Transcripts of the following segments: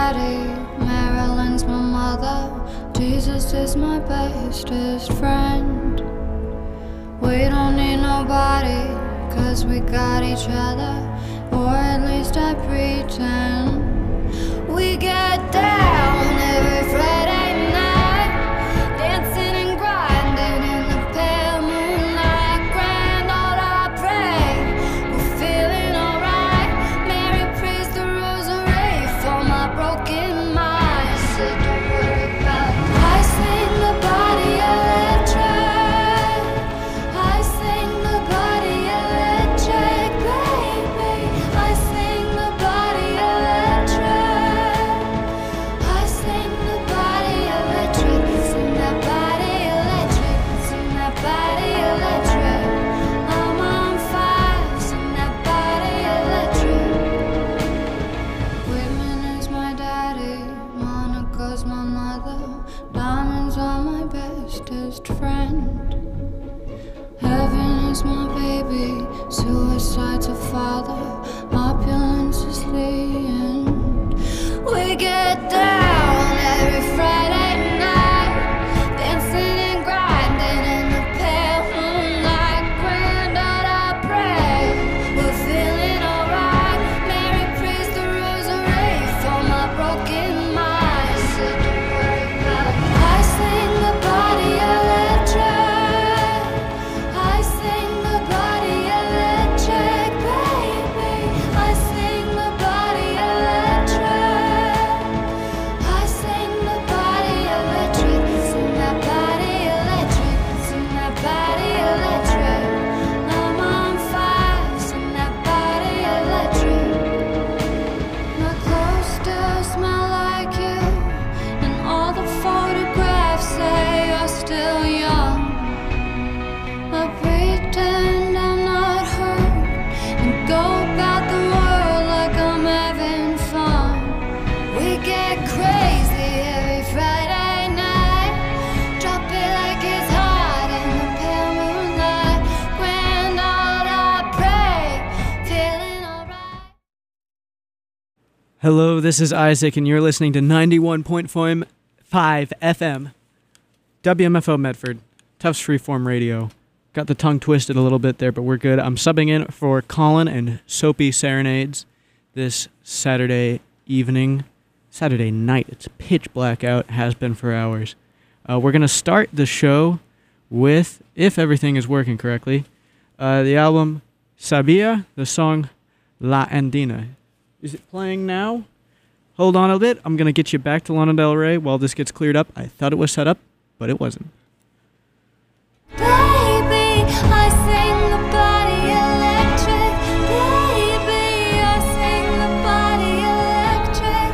daddy, Marilyn's my mother, Jesus is my bestest friend. We don't need nobody, 'cause we got each other, or at least I pretend. We get down every Friday night, dancing and grinding in the pale moonlight. Grand old I pray, we're feeling alright. Mary prays the rosary for my broken mind. Said don't worry about it. I sing the body electric, I sing the body electric, baby. I sing the body electric, I sing the body electric. Sing that body electric, sing that body electric. I'm on fire, sing that body electric. Whitman is my daddy, Monica's my mother, diamonds are my bestest friend. Heaven is my baby, suicide's a father, opulence is the end. We get down every Friday night, dancing and grinding in the pale moonlight. Grand old I pray, we're feeling alright. Mary prays the rosary for my broken mind. Said don't worry about it. I sing the body electric, I sing the body electric, baby. I sing the body electric, I sing the body electric. Sing that body electric, sing that body electric. I'm on fire, sing that body electric. My clothes still smell like you, and all the photographs say you're still young. I pretend I'm not hurt and go about the world like I'm having fun. We get crazy every Friday night, drop it like it's hot in the pale moonlight. Grand old I pray, feeling alright. Hello, this is Isaac, and you're listening to 91.5 FM, WMFO Medford, Tufts Freeform Radio. Got the tongue twisted a little bit there, but we're good. I'm subbing in for Colin and Soapy Serenades this Saturday night. It's pitch black out, has been for hours. We're going to start the show with, if everything is working correctly, the album Sabia, the song La Andina. Is it playing now? Hold on a bit. I'm going to get you back to Lana Del Rey while this gets cleared up. I thought it was set up, but it wasn't. Baby, I sing the body electric, baby. I sing the body electric,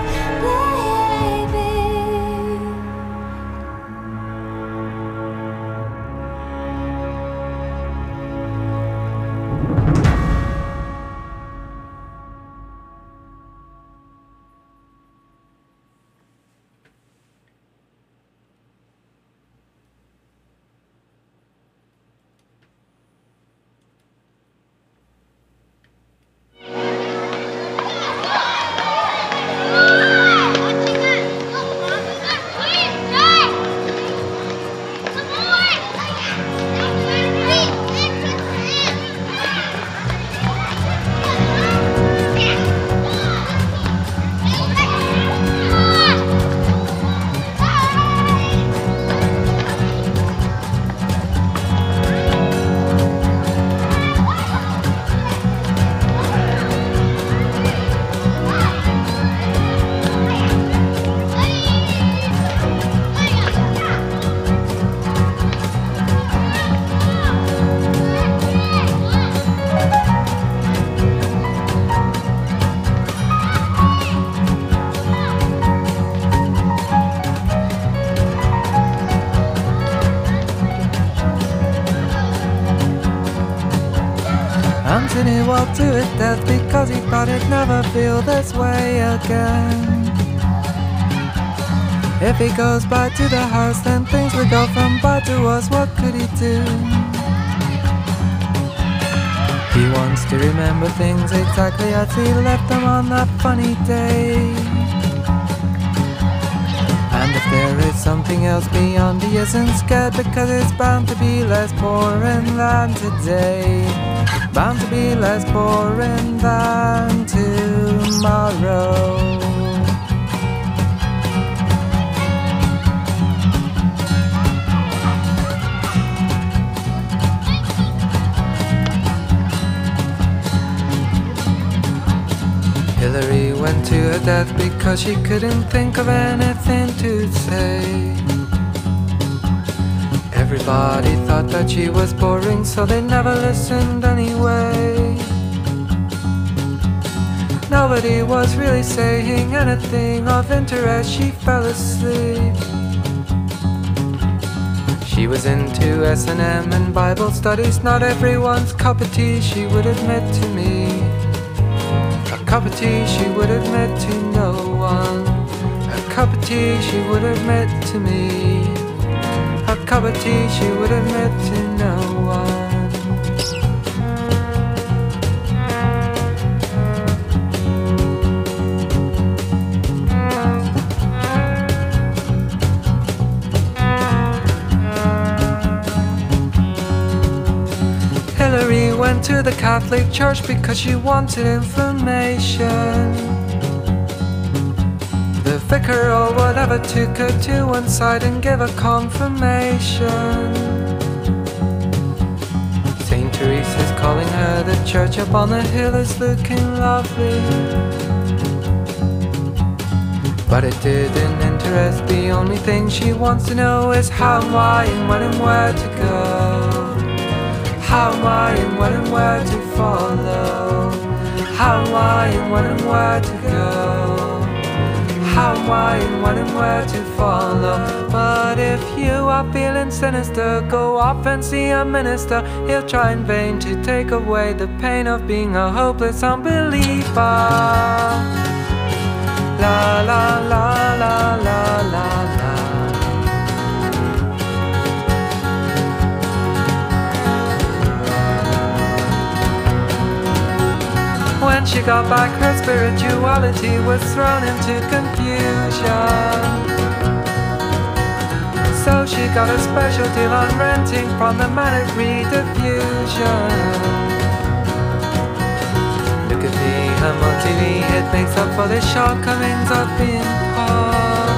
Anthony walked to his death because he thought he'd never feel this way again. If he goes back to the house, then things will go from bad to worse. What could he do? He wants to remember things exactly as he left them on that funny day. There is something else beyond. He isn't scared because it's bound to be less boring than today. Bound to be less boring than tomorrow. Hillary went to her death because she couldn't think of anything to say. Everybody thought that she was boring, so they never listened anyway. Nobody was really saying anything of interest. She fell asleep. She was into S&M and Bible studies, not everyone's cup of tea, she would admit to me. A cup of tea she would admit to no one. A cup of tea she would admit to me. A cup of tea she would admit to no one. Hillary went to the Catholic Church because she wanted information. The vicar or whatever took her to one side and gave her confirmation. Saint Teresa's calling her, the church up on the hill is looking lovely. But it didn't interest, the only thing she wants to know is how and why and when and where to go. How am I and when and where to follow? How am I and when and where to go? How am I and when and where to follow? But if you are feeling sinister, go off and see a minister. He'll try in vain to take away the pain of being a hopeless unbeliever. La la la la la la la. When she got back, her spirituality was thrown into confusion. So she got a special deal on renting from the man at Rediffusion. Look at me, I'm on TV, it makes up for the shortcomings of being poor.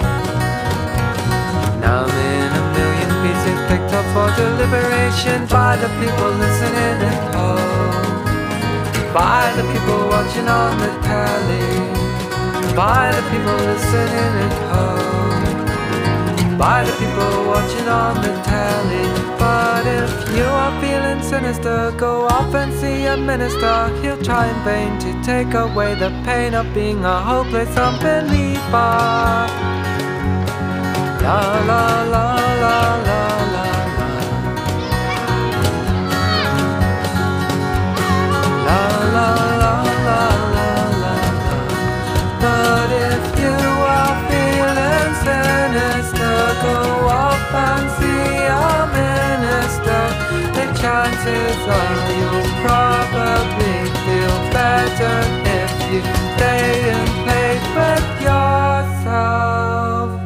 Now I'm in a million pieces picked up for deliberation by the people listening at home. By the people watching on the telly. By the people listening at home. By the people watching on the telly. But if you are feeling sinister, go off and see a minister. He'll try in vain to take away the pain of being a hopeless unbeliever. La la la la la la. La la la la la. But if you are feeling sinister, go off and see a minister. The chances are you'll probably feel better if you stay in place with yourself.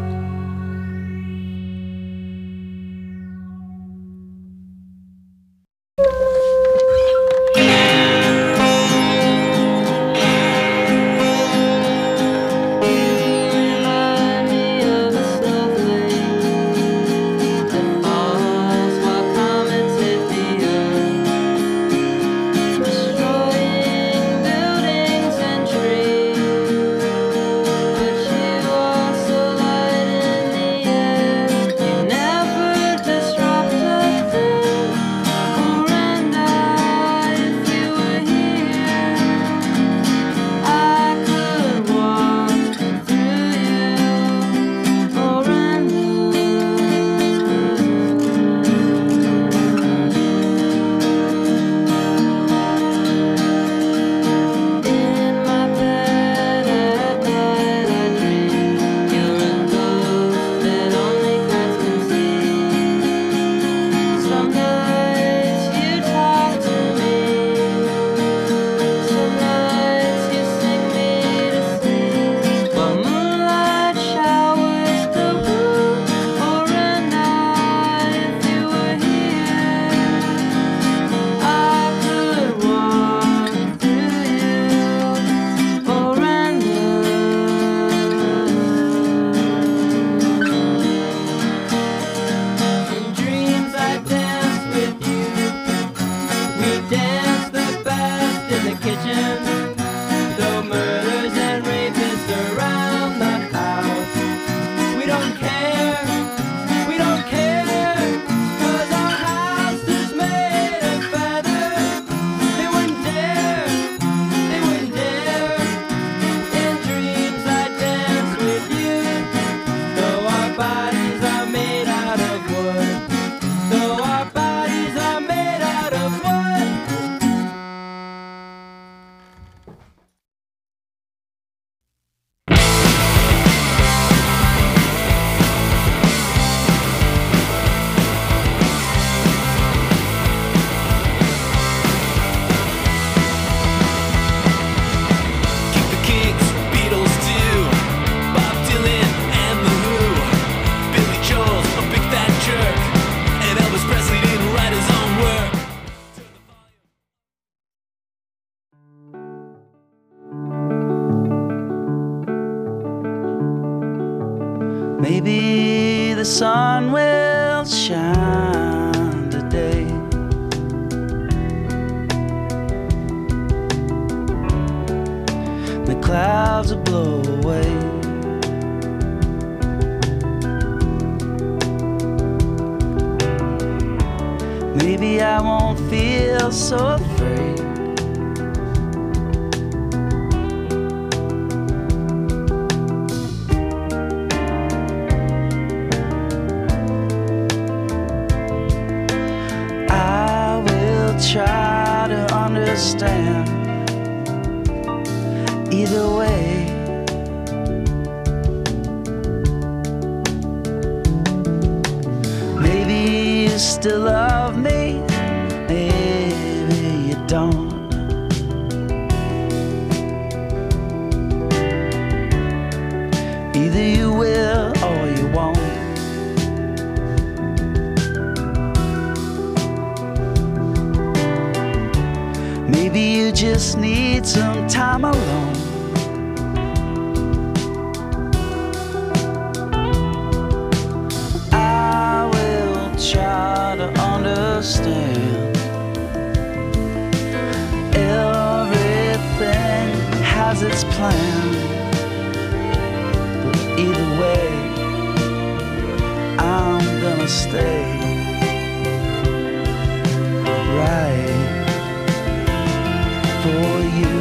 Destroying buildings and trees, but you also Maybe the sun will shine today. The clouds will blow away. Maybe I won't feel so afraid. I will try to understand. Either way, maybe you still love me, maybe you don't. Either you will or you won't. Maybe you just need some time alone. I will try to understand. Everything has its plan, but either way, I'm gonna stay right for you.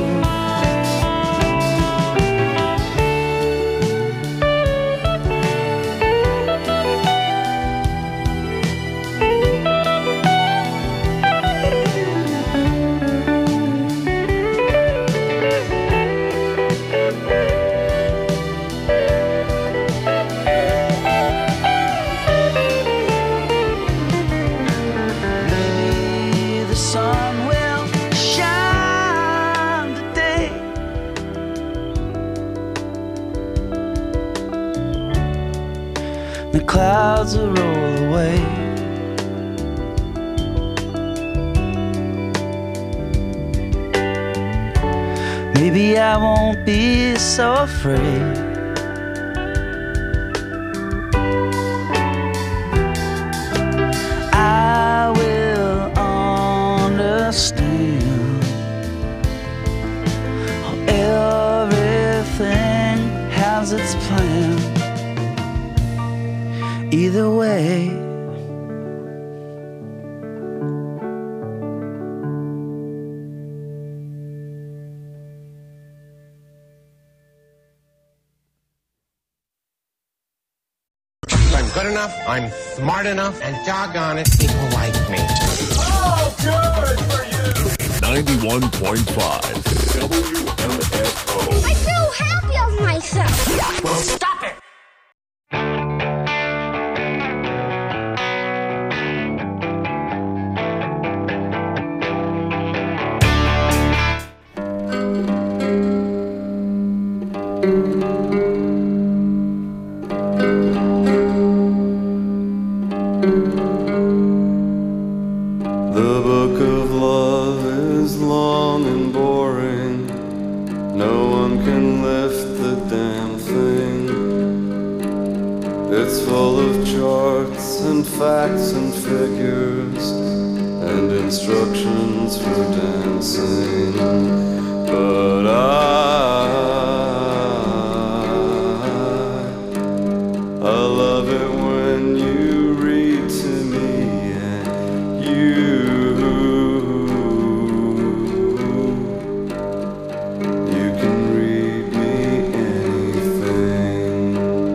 Maybe the sun will shine today. The clouds will roll away. Maybe I won't be so afraid. I will understand how everything has its plan. Either way, I'm good enough, I'm smart enough, and doggone it, people like me. 91.5 WMFO. I feel happy of myself. Well, stop it! The book of love is long and boring. No one can lift the damn thing. It's full of charts and facts and figures and instructions for dancing. But I love it when you read to me and you can read me anything.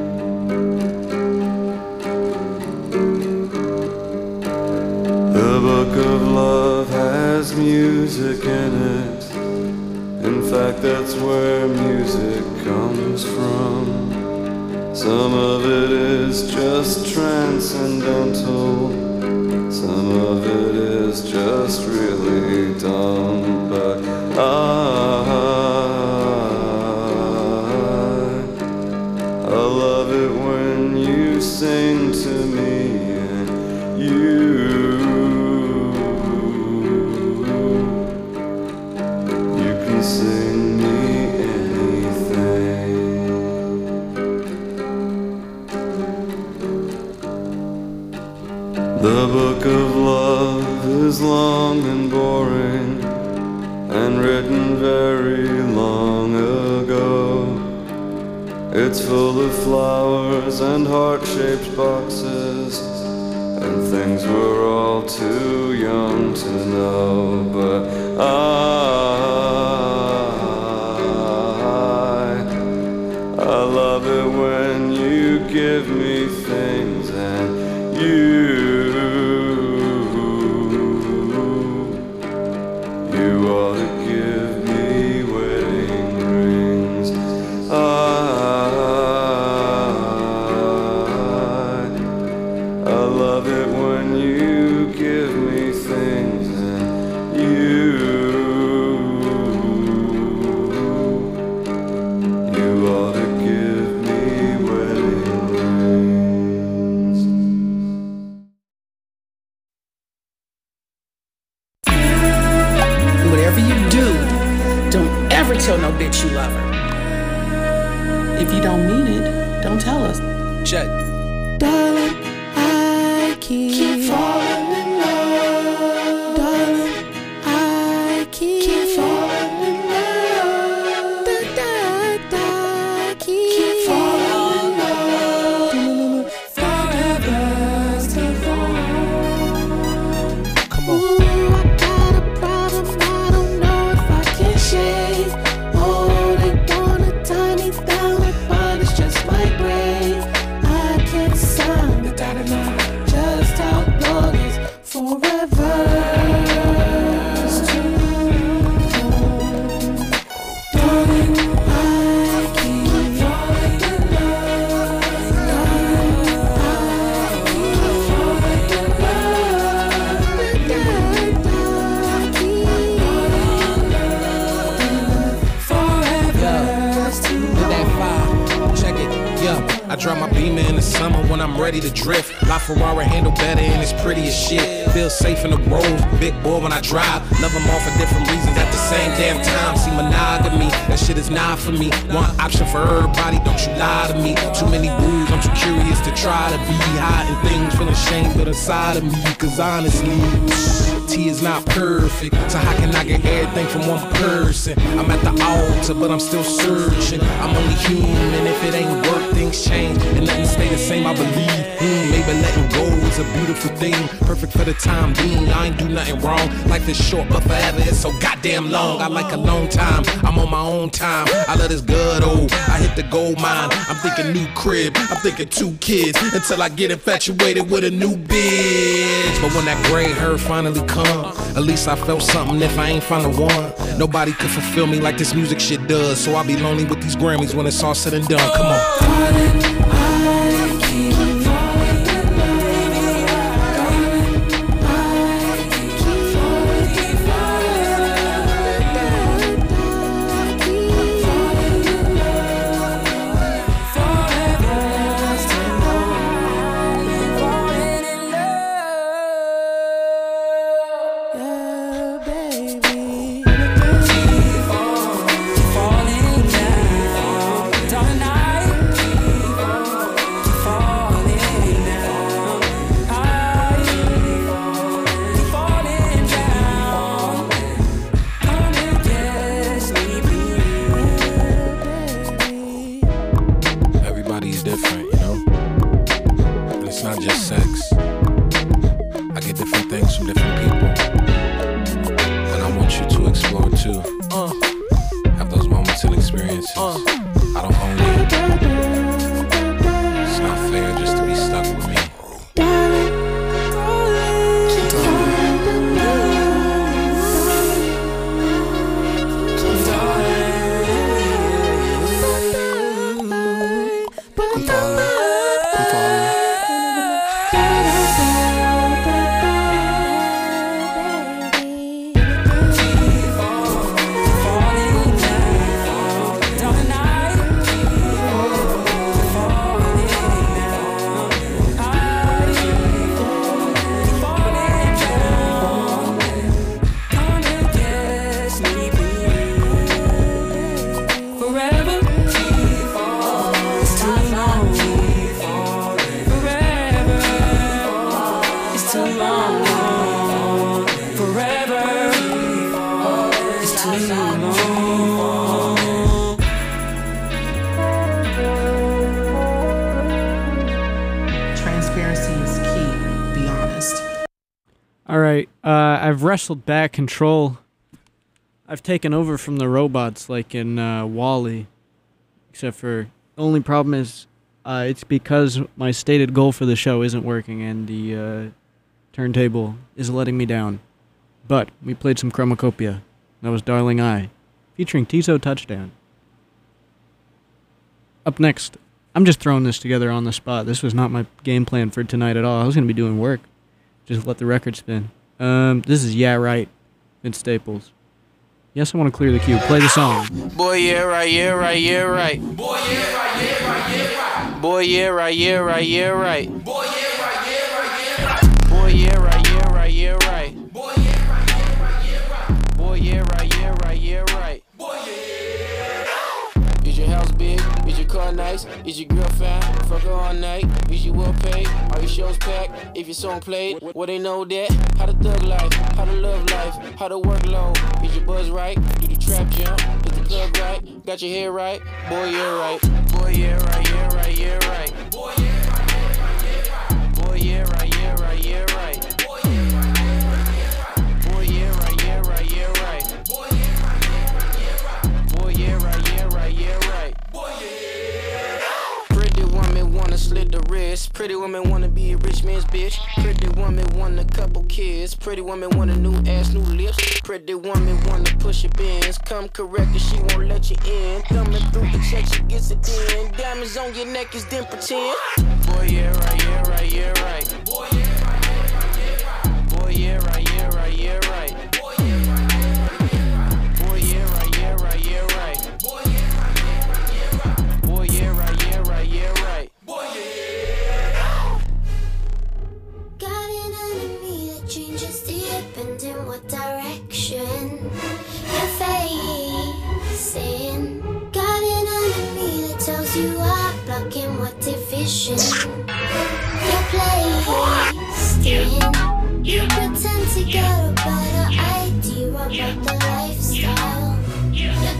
The book of love has music in it. In fact, that's where music comes from. Some of it is just transcendental. Some of it is just really dumb. But I love it when you sing to me and you can sing me anything. boring and written very long ago. It's full of flowers and heart-shaped boxes and things we're all too young to know. But I love it when you give me things and you ought to give me wedding rings. I love it when you give me things and you ought to give me wedding rings. Whatever you do, don't ever tell no bitch you love her. If you don't mean it, don't tell us. Check. Darling, I keep falling in love. Darling, I keep falling in love. Keep falling in love. Forever's too long. Come on. Ooh, I got a problem I don't know if I can shake. Holding on a tiny down upon it's just my brain. I can't sound just how long is forever. It's too long. Darling, I keep falling in love. Darling, I keep falling in love. Forever. It's too long. Hit that fire. Check it. Yeah. I drive my Beamer in the summer when I'm ready to drift. LaFerrari handle better and it's pretty as shit. Feel safe in the road, big boy when I drive. Love them all for different reasons at the same damn time. See, monogamy, that shit is not for me. One option for everybody, don't you lie to me. Too many rules, I'm too curious to try to be hiding things, feeling shame but inside of me. Cause honestly, T is not perfect, so how can I get everything from one person? I'm at the altar, but I'm still searching. I'm only human, if it ain't work, things change. And nothing stay the same, I believe. Maybe letting go is a beautiful thing. Perfect for the time being, I ain't do nothing wrong. Life is short, but forever is so goddamn long. I like a long time, I'm on my own time. I let this good old, I hit the gold mine. I'm thinking new crib, I'm thinking 2 kids. Until I get infatuated with a new bitch. But when that gray hair finally come, at least I felt something if I ain't found the one. Nobody could fulfill me like this music shit does. So I'll be lonely with these Grammys when it's all said and done. Come on. Darling, I keep falling in love. Darling, I keep falling in love. Keep falling in love. Forever's too long. Falling in love. Yeah, baby. Keep falling down. Darling, I Everybody's different, you know? And it's not just sex. I get different things from different people. And I want you to explore too. Have those moments and experiences. I don't own you. It's not fair just to be stuck with me. Keep too long. Transparency is key, be honest. All right, I've wrestled back control. I've taken over from the robots like in WALL-E, except for the only problem is it's because my stated goal for the show isn't working and the turntable is letting me down. But we played some Chromacopia. That was Darling I, featuring Tizo Touchdown. Up next, I'm just throwing this together on the spot. This was not my game plan for tonight at all. I was going to be doing work. Just let the record spin. This is Yeah Right, Vince Staples. Yes, I want to clear the queue. Play the song. Boy, yeah, right, yeah, right, yeah, right. Boy, yeah, right, yeah, right, yeah, right. Boy, yeah, right, yeah, right, yeah, right. Boy, yeah, right, yeah, right, yeah, right. Boy, yeah, right, yeah, right, yeah, right. Boy, yeah, right, yeah, right, yeah, right. Boy, yeah, right, yeah, right, yeah, right. Boy, yeah. Is your house big? Is your car nice? Is your girl fine? Fuck her all night. Is you well paid? Are your shows packed? If your song played, well they know that. How to thug life, how to love life, how to work low. Is your buzz right? Do the trap jump? Is the club right? Got your hair right? Boy, yeah, right. Boy, yeah, right, yeah, right, yeah, right. Boy, yeah, right, yeah, right, yeah, right. Boy, yeah, right, yeah, right, yeah, right. Boy, yeah, right, yeah, right, yeah, right. Boy, yeah, right, yeah, right, yeah, right. Boy, yeah, right, yeah, right, yeah, right. Boy, yeah, right, yeah, right, yeah, right. Boy, yeah. Pretty woman wanna slit the wrist. Pretty woman wanna be a rich man's bitch. Pretty woman want a couple kids. Pretty woman want a new ass, new lips. Pretty woman wanna push your bins. Come correct and she won't let you in. Thumbing through the check, she gets it in. Diamonds on your neck is then pretend. Boy, yeah, right, yeah, right, yeah, right. Boy, yeah, right, yeah, right, yeah, right. Boy, yeah, right, yeah, right, yeah, right. Boy, yeah, right, yeah, right, yeah, right. Boy, yeah, right, yeah, right, yeah, right. Boy, yeah, right, yeah, right, yeah, right. Boy, yeah, right, yeah, right, yeah, right. Boy, yeah. Got an enemy that changes depending what direction you're facing. Got an enemy that tells you I'm blocking what division you're placed in. You pretend to get a better idea about the lifestyle you're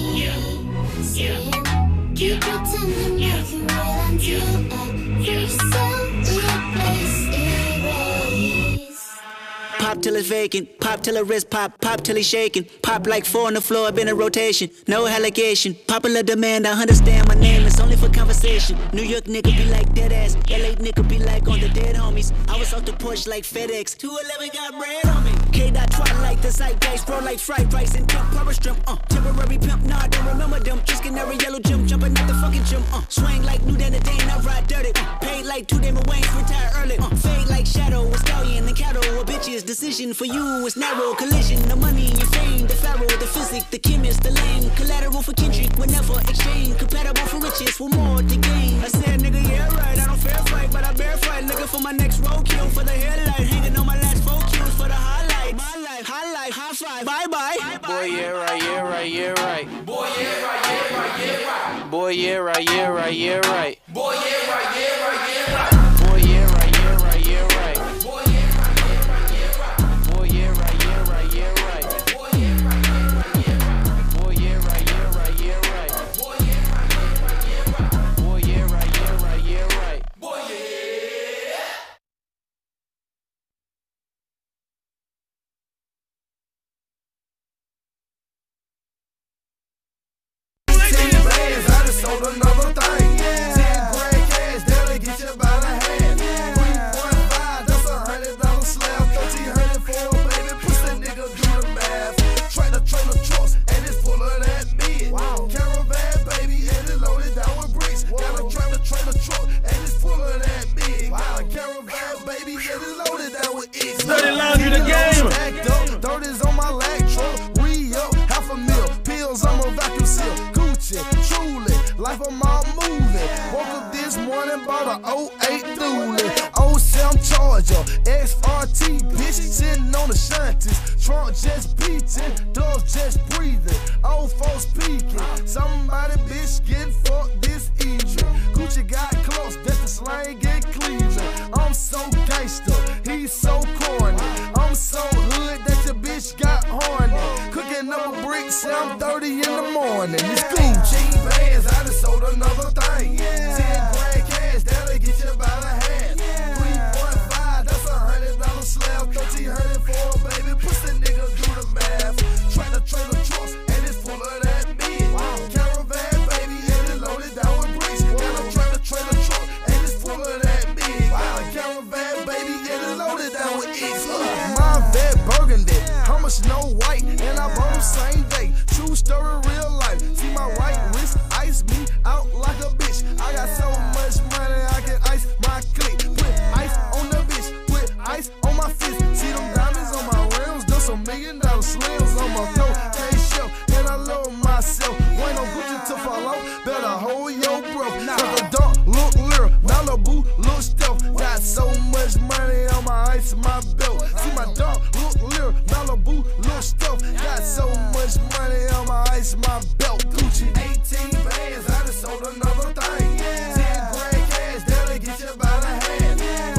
chasing. Keep pretending like you real until every cell replace erase. Pop till it's vacant, pop till her wrist pop, pop till he's shaking. Pop like 4 on the floor, been in rotation, no allegation. Popular demand, I understand my name, it's only for conversation. New York nigga be like dead ass, LA nigga be like on the dead homies. I was off the porch like FedEx, 211 got bread on me. K-Dot twilight, the zeitgeist, bro like fried rice and temp, power strip, temporary pimp, nah, I don't remember them. Just canary yellow gym, jumping at the fucking gym, swing like new than a day, I ride dirty, paid like 2 Damon Wayans, retire early, fade like shadow, a stallion and cattle, a bitch's decision for you is narrow, collision, the money, your fame, the pharaoh, the physic, the chemist, the lane, collateral for Kendrick, whenever exchange, compatible for riches, for more to gain. I said, nigga, yeah, right, I don't fair fight, but I bear fight, looking for my next roadkill, for the headlight, hanging on my last 4 kills, for the highlight, my life, high five, bye-bye. Boy, yeah, right, yeah, right, yeah, right. Boy, yeah, right, yeah, right, yeah, right. Boy, yeah, right, yeah, right, yeah, right. Boy, yeah, right, yeah, right, yeah, right. Boy, yeah, right, yeah, right, yeah, right. Boy, yeah, right, yeah, right, yeah, right. Boy, yeah, right, yeah, right, yeah, right. Boy, yeah, right, yeah, right, yeah, right. Boy, yeah, right, yeah, right, yeah, right. Boy, yeah, right, yeah, right, yeah, right. Boy, yeah, right, yeah, right, yeah, right. Boy, yeah. Sold another thing. 10 grand cash, that'll get you by the hand. 3.5, that's $100 slab. 1,300 for a baby, pussy nigga do the math. Trailer trucks, and it's full of that mid. Caravan, baby, and it's loaded down with bricks. Got a trailer truck, and it's full of that mid. Got a caravan, baby, and it's loaded down with X. Dirty Laundry, the game. Stacked up, dirt is on my lag truck. Re-up, $500,000. Pills, I'm a vacuum seal. Gucci, truly. Life I'm all moving. Woke up this morning, bought a 08 Thule. 07 Charger, XRT, bitch, sitting on the shanties. Trunk just beating, dogs just breathing. Old folks peeking. Somebody, bitch, getting fucked this evening. Gucci got close, that's the slang in Cleveland. I'm so gangster, he's so corny. I'm so hood that your bitch got horny. Cooking stacking up a brick, 7:30 in the morning. It's Gucci bands, I done sold another thing. 10 grand cash, that'll get you about a half. 3.5, that's $100 slab. 1,300 for a baby, pussy nigga do the math. Trailer trucks, and it's full of that meat. Caravan, baby, and it's loaded down with bricks. Got a trailer truck, and it's full of that meat. Caravan, baby, and it's loaded down with X. My vet burgundy, how much Snow White, and I bought them same day. True story, real life. See my white wrist, ice me out like a bitch. I got so much money, I can ice my click. Put ice on the bitch, put ice on my fist. See them diamonds on my rims, those some $1 million slims on my toe. Can't show, and I love myself. Ain't no Gucci to fall out, better hold your breath. Cause the dog look lyric, Malibu look stealth. Got so much money on my ice, my belt. See my dog look lyric, Malibu look stealth. Got so much money on my ice, my belt. Gucci 18 bands, I done sold another thing. 10 grand cash, that'll get you about a half.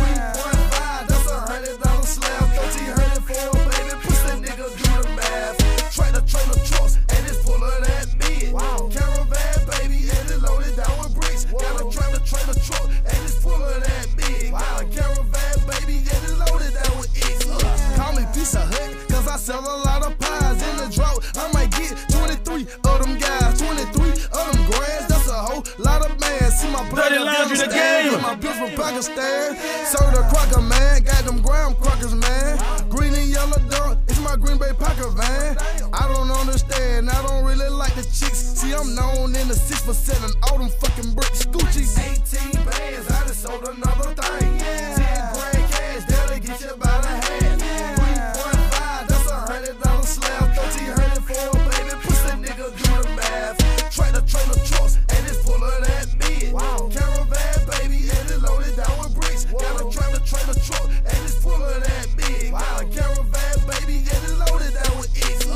3.5, that's $100 slab. 1,300 for a baby, pussy nigga do the math. Trailer trucks, and it's full of that mid. Caravan, baby, and it's loaded down with bricks. Got a trailer truck, and it's full of that mid. Got a caravan, baby, and it's loaded down with X. Call me Pizza Hut, cause I sell a lot of pies in the drought. I might get 23 of them guys, 23 of them grands. That's a whole lot of man. See my brother the game. My bitch from Pakistan. Serve the cracker, man. Got them graham crackers, man. Green and yellow dog. It's my Green Bay Packer van. I don't understand. I don't really like the chicks. See, I'm known in the 6 for 7. All them fucking bricks. Gucci 18 bands. I done sold another thing. 10 grand cash. That'll get you about a half. 3.5. That's $100 slab. 1,300 for a baby. Pussy nigga do the math. Trailer trucks, and it's full of that mid. Caravan, baby, and it's loaded down with bricks. Got a trailer truck, and it's full of that mid. Got a caravan, baby, and it's loaded down with X.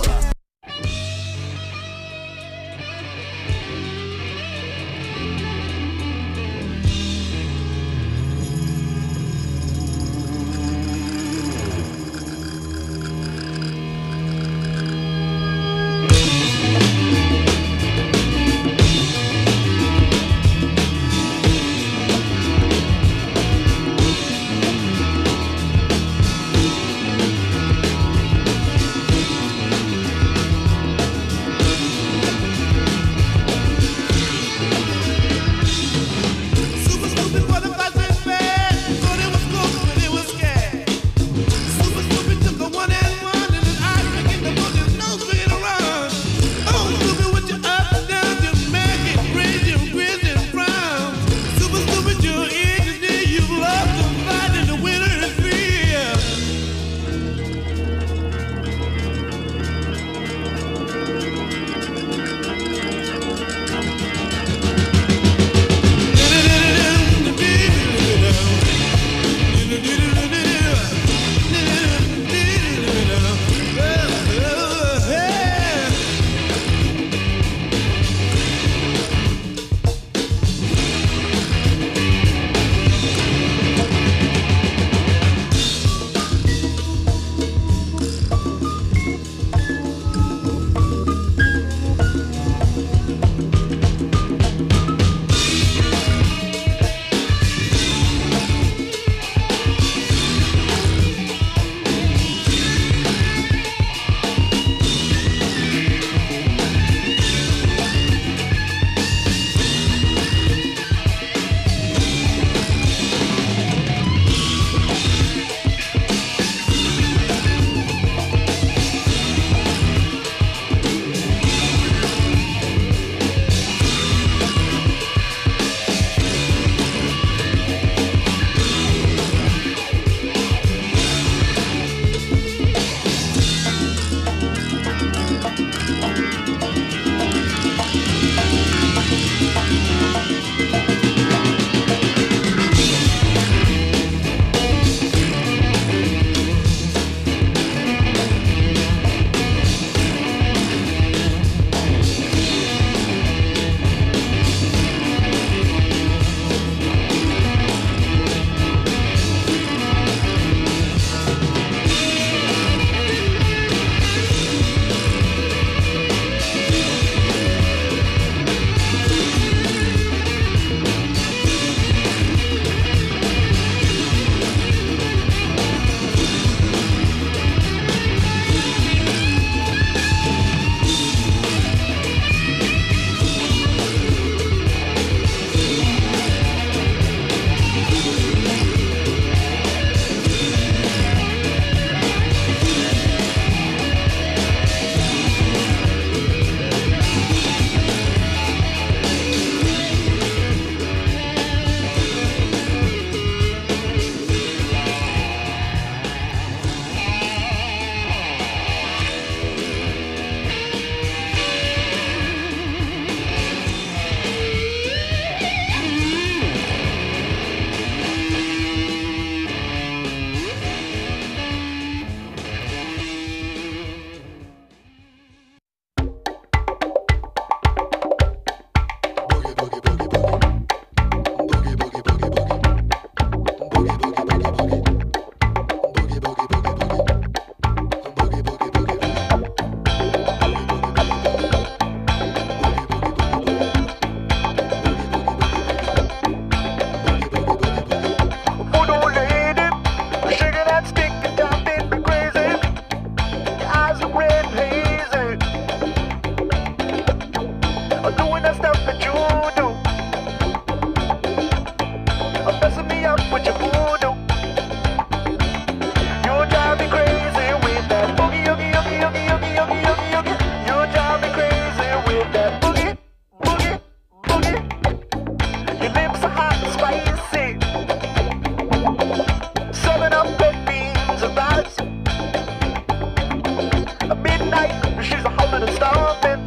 She's a holding and stomping,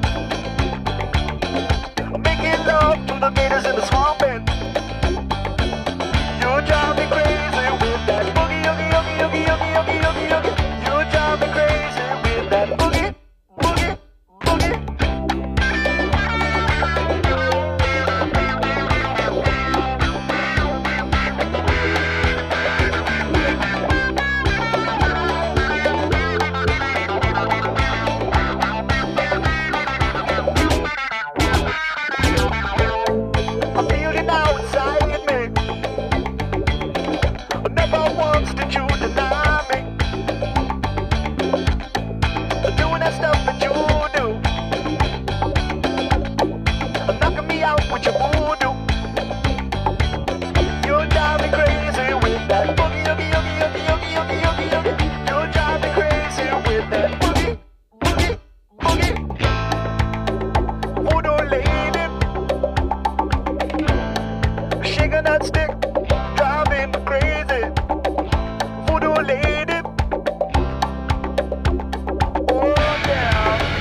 making love to the gators in the swamp. And you drive me crazy with that boogie, oogie, oogie, oogie, oogie, oogie, oogie, oogie. You drive me crazy with that boogie, boogie, boogie. I feel it now inside me. Never once did you deny me. Doing that stuff that you do, knocking me out with your voodoo. You drive me crazy with that boogie, oogie, oogie, oogie, oogie, oogie, oogie, oogie. You drive me crazy with that boogie, boogie, boogie. Voodoo lady, shaking that stick, driving me crazy. Voodoo lady, oh yeah.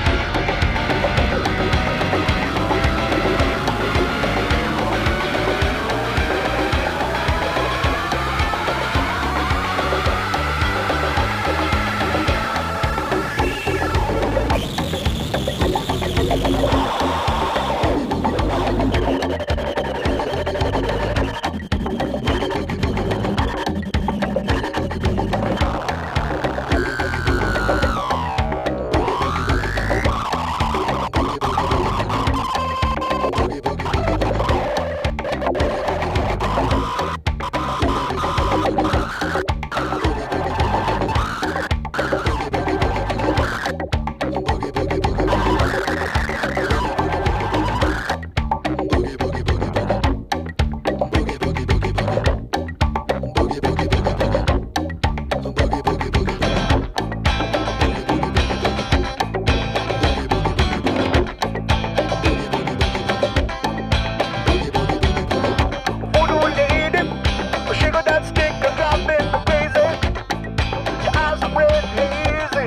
Voodoo lady, shake that stick and drop it crazy. Your eyes are red hazy,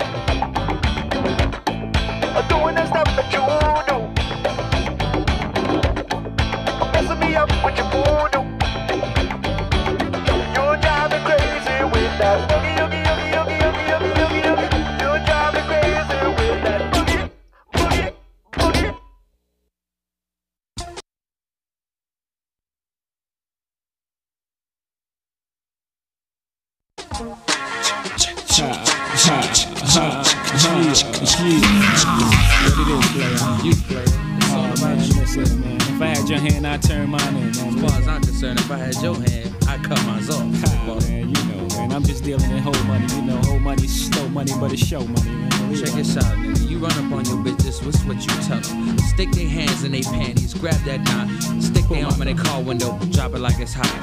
doing that stuff that you do, messing me up with your voodoo. You drive me crazy with that boogie, oogie, oogie, oogie, oogie, oogie, oogie, oogie. You drive me crazy with that boogie, boogie, boogie. If I had your hand, I'd turn mine in, man. As far as I'm concerned, if I had your hand, I'd cut mine off. Man, you know, man, I'm just dealing in whole money. You know, whole money's slow money, but it's show money, man. Check this out, nigga. You run up on your bitches, what's what you tell them? Stick their hands in their panties, grab that knot, stick their arm in their car window, drop it like it's hot.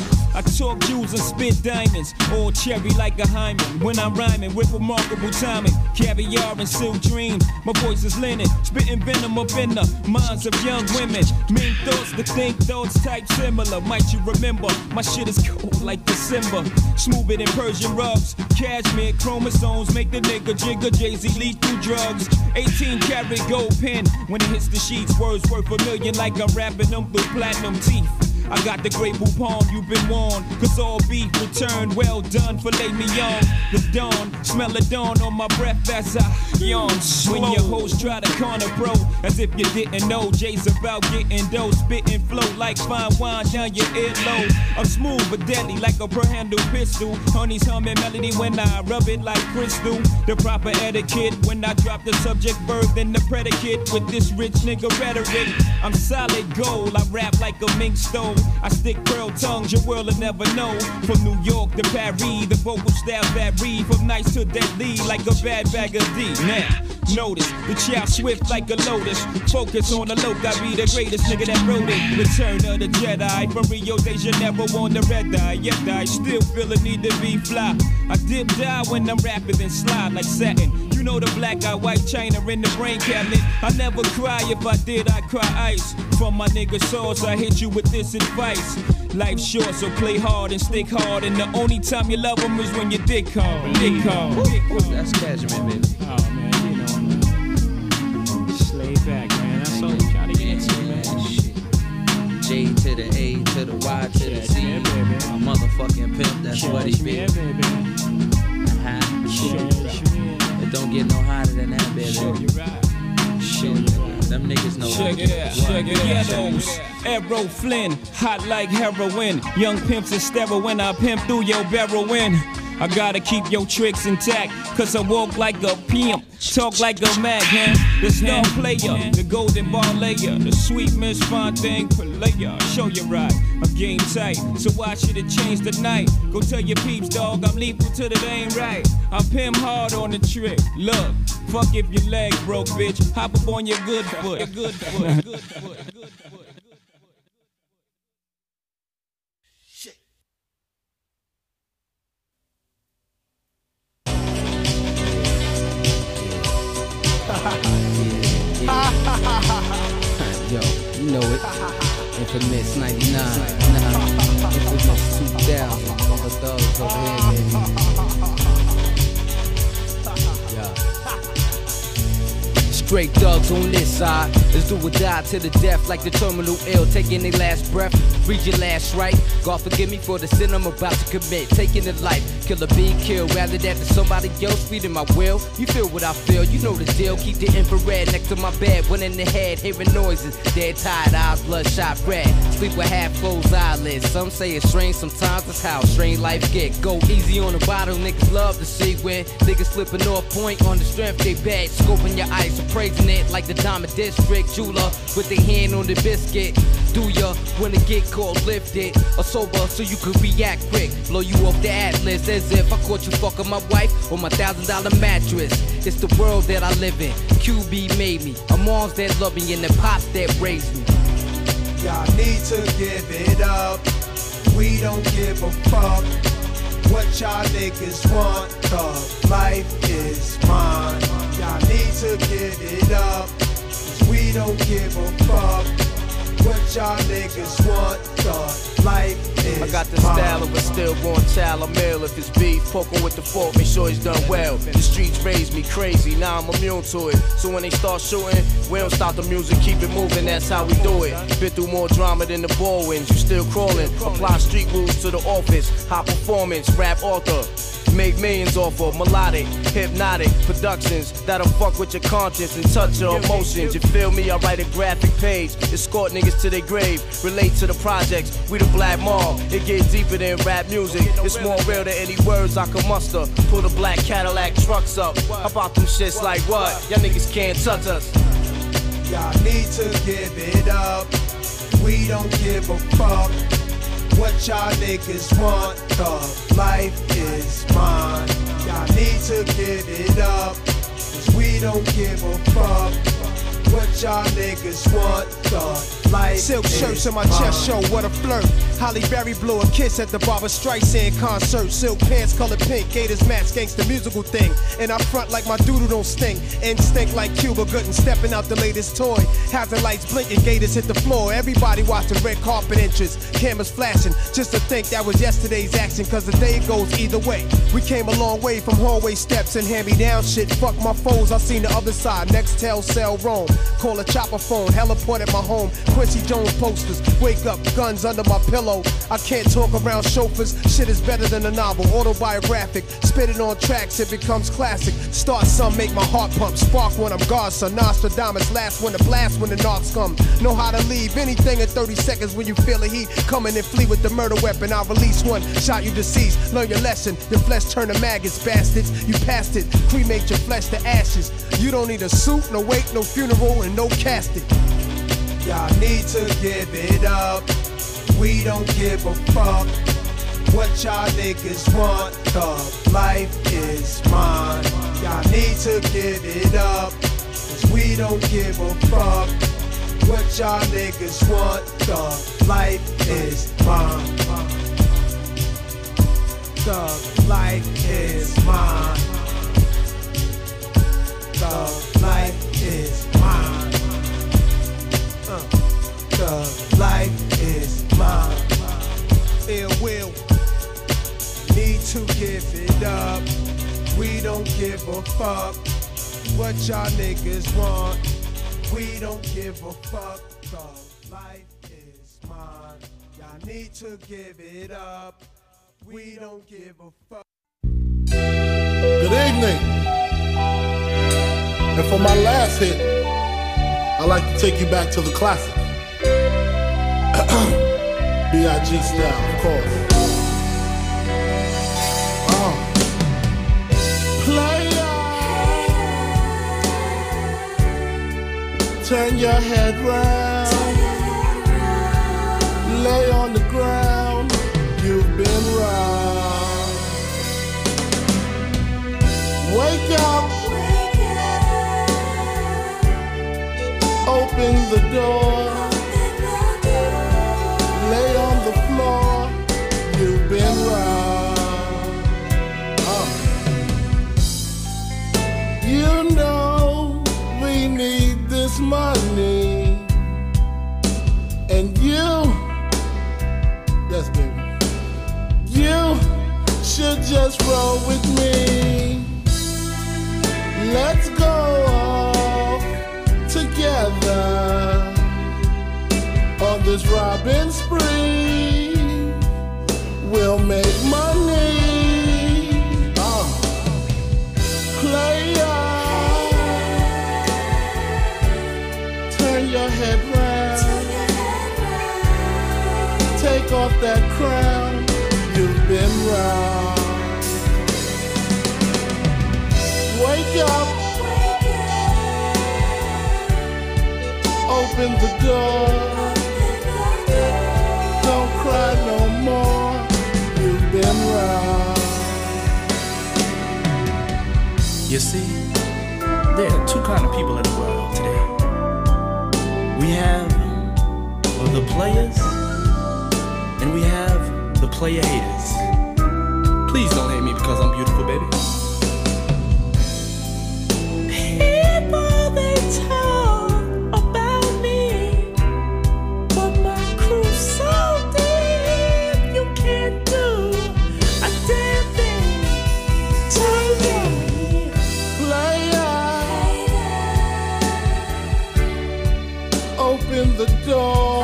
I talk jewels and spit diamonds, all cherry like a hymen. When I'm rhyming with remarkable timing, caviar and silk dreams. My voice is linen, spitting venom up in the minds of young women. Mean thoughts to think thoughts type similar. Might you remember, my shit is cold like December. Smoother than Persian rugs, cashmere chromosomes make the nigga jigger. Jay-Z lead through drugs. 18 karat gold pen, when it hits the sheets, words worth a million like I'm rapping them through platinum teeth. I got the great palm, you've been warned. Cause all beef returned, well done, filet mignon. The dawn, smell the dawn on my breath as I yawn. When your hoes try to corner bro, as if you didn't know. Jay's about getting dough, spitting flow like fine wine down your earlobe. I'm smooth but deadly like a per-handle pistol. Honey's humming melody when I rub it like crystal. The proper etiquette when I drop the subject verb then the predicate. With this rich nigga rhetoric, I'm solid gold. I rap like a mink stove. I stick pearl tongues, your world will never know. From New York to Paris, the vocal style vary. From nice to deadly, like a bad bag of D. Now, notice, the child swift like a lotus. Focus on the low, I be the greatest nigga that wrote it. Return of the Jedi, from Rio de Janeiro on the red eye. Yet I still feel the need to be fly. I dip die when I'm rapping and slide like satin. You know the black eye, white china in the brain cabinet. I never cry, if I did, I'd cry ice. From my nigga sauce, I hit you with this advice. Life's short, so play hard and stick hard. And the only time you love them is when you dick hard. Dick hard. That's Cashman, baby. Oh man, you know, That's what he be. It don't get no hotter than that, baby. Shit, them niggas know. Check it out, check it out. Ghettos, Arrow Flynn, hot like heroin. Young pimps is sterile when I pimp through your barrel in. I gotta keep your tricks intact, cause I walk like a pimp, talk like a mag, huh? The star player, the golden ball layer, the sweet Miss Fontaine player. Show you right, I'm game tight, so why should it change the night? Go tell your peeps, dog, I'm lethal till it ain't right. I'm pimp hard on the trick, look, fuck if your leg broke, bitch. Hop up on your good foot, your good foot, good foot, good foot. Yo, you know it. Infamous 99. Infamous 2000. All the thugs over here, baby. Yeah. Straight thugs on this side. Let's do or die to the death like the terminal ill. Taking their last breath. Read your last right. God forgive me for the sin I'm about to commit. Taking a life. Kill or be killed. Rather that than somebody else feeding my will. You feel what I feel. You know the deal. Keep the infrared next to my bed. One in the head. Hearing noises. Dead tired eyes. Bloodshot red. Sleep with half closed eyelids. Some say it's strange. Sometimes it's how strange life get. Go easy on the bottle. Niggas love to see when niggas slipping off point on the strength they bad. Scoping your ice. Appraising it like the Diamond District jeweler with their hand on the biscuit. Do ya when it get caught lifted or sober so you can react quick? Blow you off the atlas as if I caught you fucking my wife on my $1,000 mattress. It's the world that I live in. QB made me. A moms that love me and the pops that raised me. Y'all need to give it up. We don't give a fuck what y'all niggas want. The life is mine. Y'all need to give it up. Cause we don't give a fuck what y'all niggas want. The life is I got the style of a stillborn child. I'm ill if it's beef. Poking with the fork, make sure he's done well. The streets raised me crazy, now I'm immune to it. So when they start shooting, we don't stop the music, keep it moving, that's how we do it. Been through more drama than the ball wins, you still crawling. Apply street rules to the office, high performance, rap author. Make millions off of melodic, hypnotic productions that'll fuck with your conscience and touch your emotions. You feel me? I write a graphic page, escort niggas to their grave. Relate to the projects, we the Black Mob. It gets deeper than rap music. It's more real than any words I can muster. Pull the black Cadillac trucks up. How about them shits like what? Y'all niggas can't touch us. Y'all need to give it up. We don't give a fuck what y'all niggas want. The life is mine. Y'all need to give it up. Cause we don't give a fuck what y'all niggas want. The life Silk is shirts on my mine. chest show, what a flirt. Holly Berry blew a kiss at the Barbra Streisand concert. Silk pants colored pink, Gators match, gangsta musical thing. And I front like my doodle don't stink. Instinct like Cuba Gooding, stepping out the latest toy. Hazard lights blinking, Gators hit the floor. Everybody watching red carpet entrance. Cameras flashing, just to think that was yesterday's action. Cause the day goes either way. We came a long way from hallway steps and hand-me-down shit. Fuck my foes, I seen the other side. Nextel, cell, roam. Call a chopper phone, heliport at my home. Quincy Jones posters, wake up, guns under my pillow. I can't talk around chauffeurs, shit is better than a novel. Autobiographic, spit it on tracks, it becomes classic. Start some, make my heart pump. Spark when I'm Godson, Nostradamus, last one to blast when the knocks come. Know how to leave anything in 30 seconds when you feel the heat. Coming and flee with the murder weapon, I'll release one. Shot you deceased, learn your lesson. Your flesh turn to maggots, bastards. You passed it, cremate your flesh to ashes. You don't need a suit, no wake, no funeral, and no casket. Y'all need to give it up. We don't give a fuck what y'all niggas want. The life is mine. Y'all need to give it up. Cause we don't give a fuck what y'all niggas want. The life is mine. The life is mine. The life is mine. The life is mine. Ill will. Need to give it up. We don't give a fuck what y'all niggas want. We don't give a fuck. The life is mine. Y'all need to give it up. We don't give a fuck. Good evening. And for my last hit, I'd like to take you back to the classic. B.I.G. style, of course. Player, turn your head round. Lay on the ground, you've been round. Wake up, open the door. Lay on the floor, you've been round. You know we need this money, and you, yes baby, you should just roll with me. Let's go off together on this robbing spree. We'll make money. Player, turn your head round. Take off that crown. You've been round. Wake up. Open the door. Don't cry no more. You've been round. You see, there are two kind of people in the world today. We have the players, and we have the player haters. Please don't hate me because I'm beautiful, baby. People, they talk about me, but my crew's so deep, you can't do a damn thing to me. Player, open the door.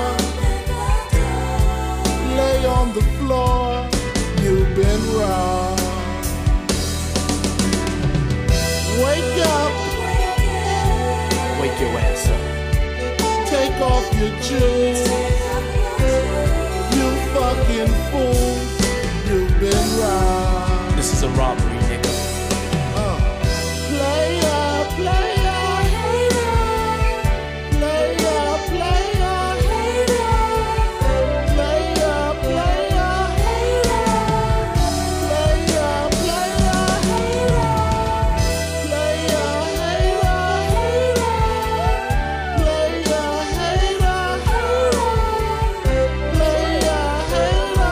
Lay on the floor. You've been robbed. Wake up. Wake your ass up. Take off your jewels. You fucking fool. You've been robbed. This is a robbery, nigga. Player, player, hater. Player, player, hater. Player, player, hater. Player, player, hater. Player, hater, hater. Player, hater, hater. Player, hater,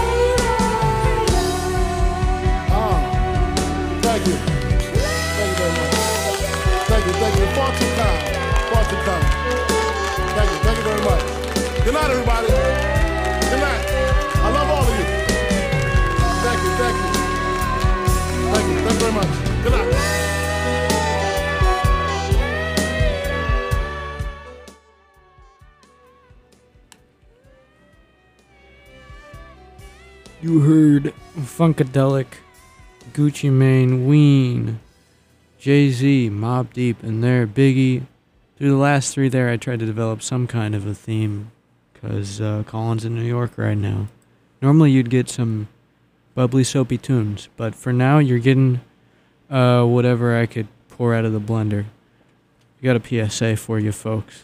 hater. Thank you. Thank you very much. Thank you. Far too kind. Far too kind. Thank you very much. Good night, everybody. Good night. I love all of you. Thank you. Thank you very much. Good night. You heard Funkadelic, Gucci Mane, Ween, Jay-Z, Mobb Deep, and there, Biggie. Through the last three there, I tried to develop some kind of a theme, because Colin's in New York right now. Normally you'd get some bubbly, soapy tunes, but for now you're getting whatever I could pour out of the blender. I got a PSA for you folks.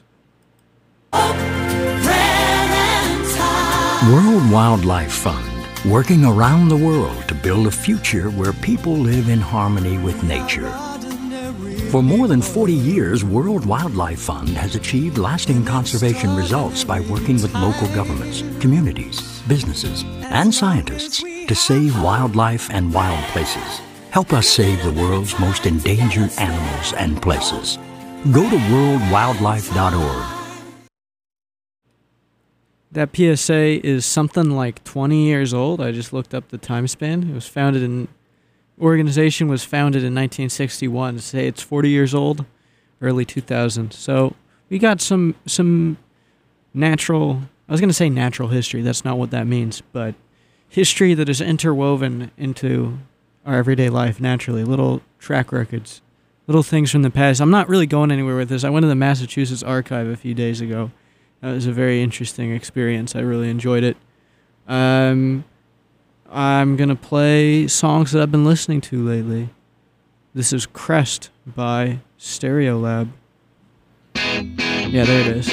World Wildlife Fund, working around the world to build a future where people live in harmony with nature. For more than 40 years, World Wildlife Fund has achieved lasting conservation results by working with local governments, communities, businesses, and scientists to save wildlife and wild places. Help us save the world's most endangered animals and places. Go to worldwildlife.org. That PSA is something like 20 years old. I just looked up the time span. It was founded in... organization was founded in 1961. To say it's 40 years old, early 2000s. So we got some natural... I was going to say natural history. That's not what that means. But history that is interwoven into our everyday life naturally. Little track records, little things from the past. I'm not really going anywhere with this. I went to the Massachusetts Archive a few days ago. That was a very interesting experience. I really enjoyed it. I'm going to play songs that I've been listening to lately. This is Crest by Stereolab. Yeah, there it is.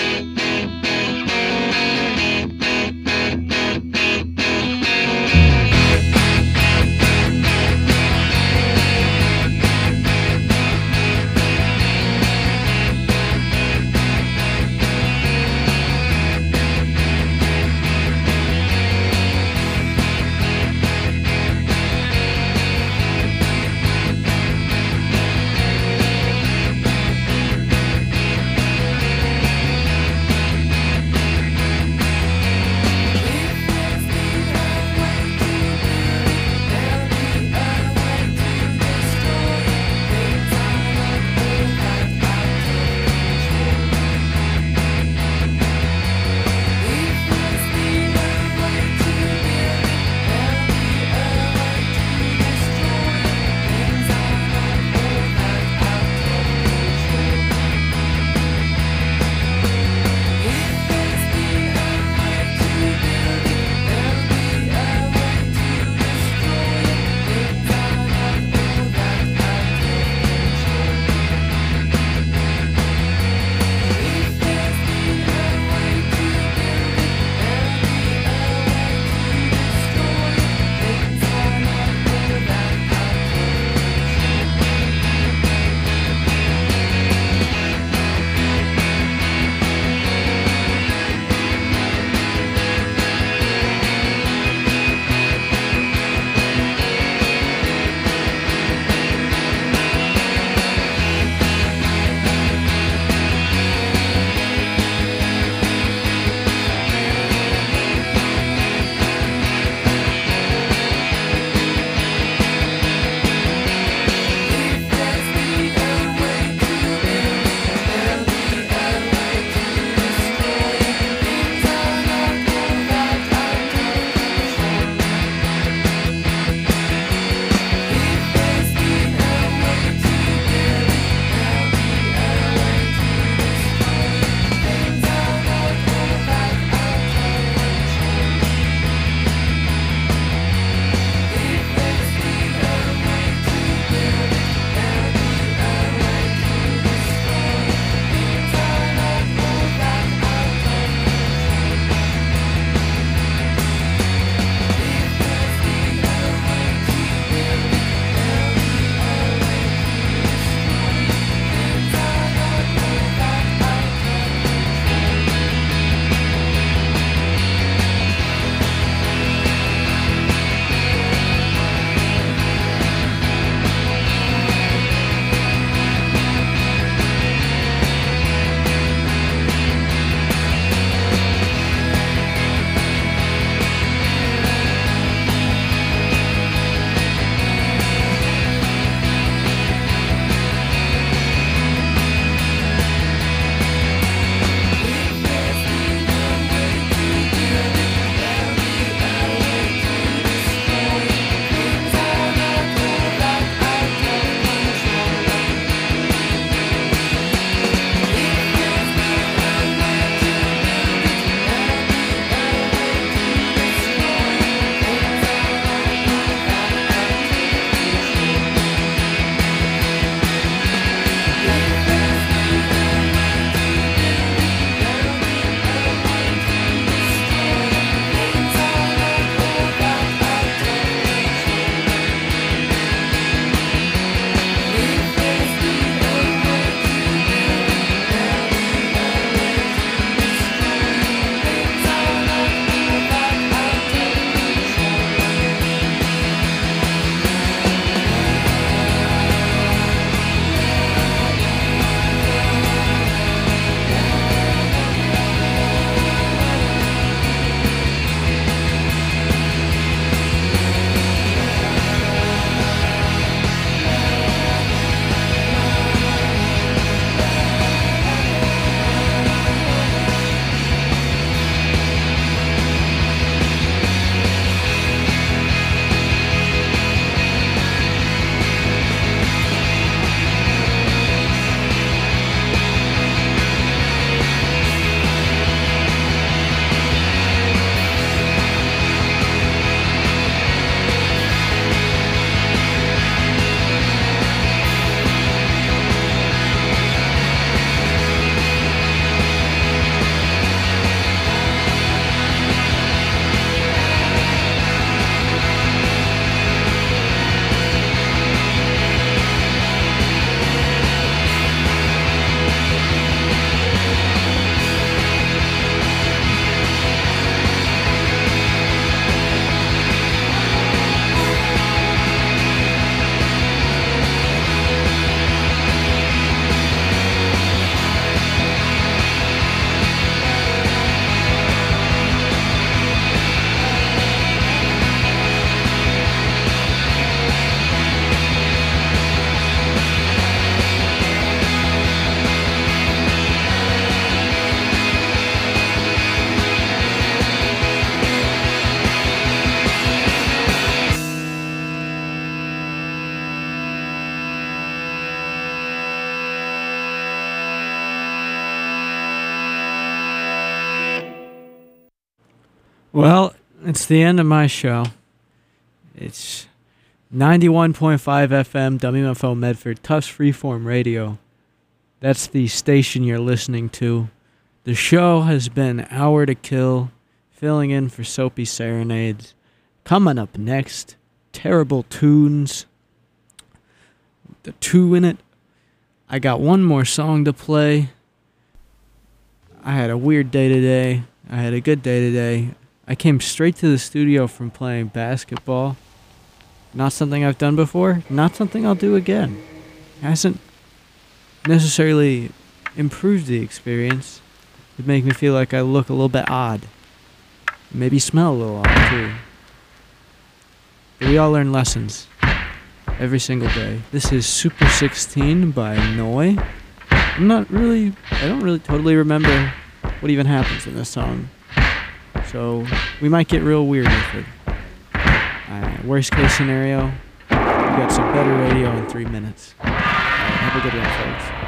Well, it's the end of my show. It's 91.5 FM, WMFO Medford, Tufts Freeform Radio. That's the station you're listening to. The show has been Hour to Kill, filling in for Soapy Serenades. Coming up next, Terrible Tunes. The 2 in it. I got one more song to play. I had a weird day today. I had a good day today. I came straight to the studio from playing basketball. Not something I've done before. Not something I'll do again. Hasn't necessarily improved the experience. It made me feel like I look a little bit odd. Maybe smell a little odd too. But we all learn lessons every single day. This is Super 16 by Noi. I don't really totally remember what even happens in this song. So we might get real weird with it. Worst case scenario, we got some better radio in 3 minutes. Have a good one, folks.